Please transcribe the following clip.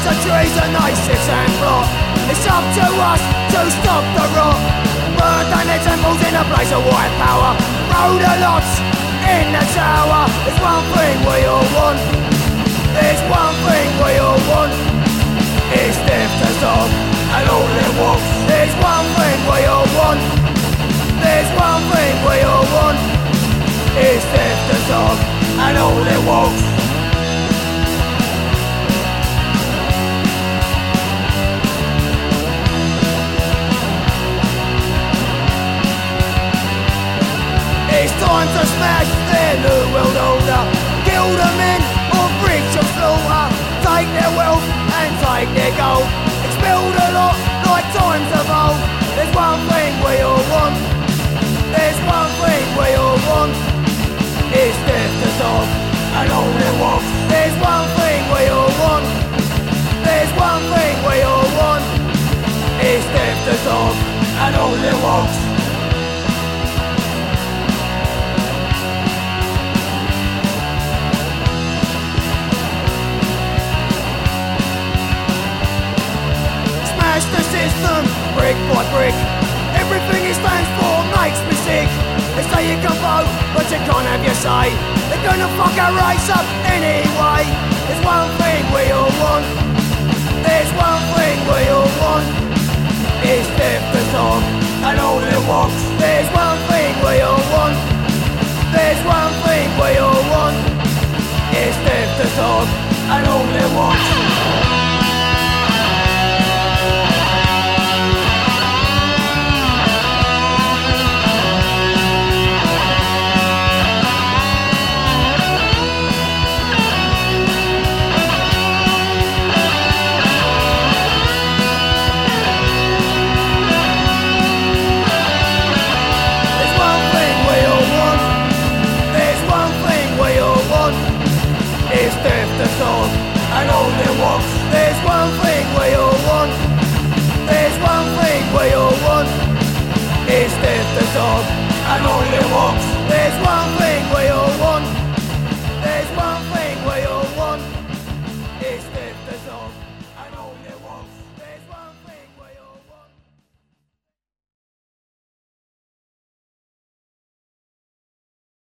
the treason they sit and plot. It's up to us to stop the rot. Burn down the temples in a place of white power. Throw the lots in the tower. There's one thing we all want. There's one thing we all want. It's death to stop and all it walks. There's one thing we all want. There's one thing we all want. It's death to stop and all it walks. It's time to smash their new world order. Kill the men or bridge of slaughter. Take their wealth and take their gold. Expel the lot like times of old. There's one thing we all want. There's one thing we all want. It's death to stop and all it walks. There's one thing we all want. There's one thing we all want. It's death to stop and all it walks. Smash the system, brick by brick. Everything it stands for makes me sick. They say you can vote, but you can't have your say. They're gonna fuck our race up anyway. There's one thing we all want. There's one thing we all want. It's death to stop and all it walks. There's one thing we all want. There's one thing we all want. It's death to stop and all it walks.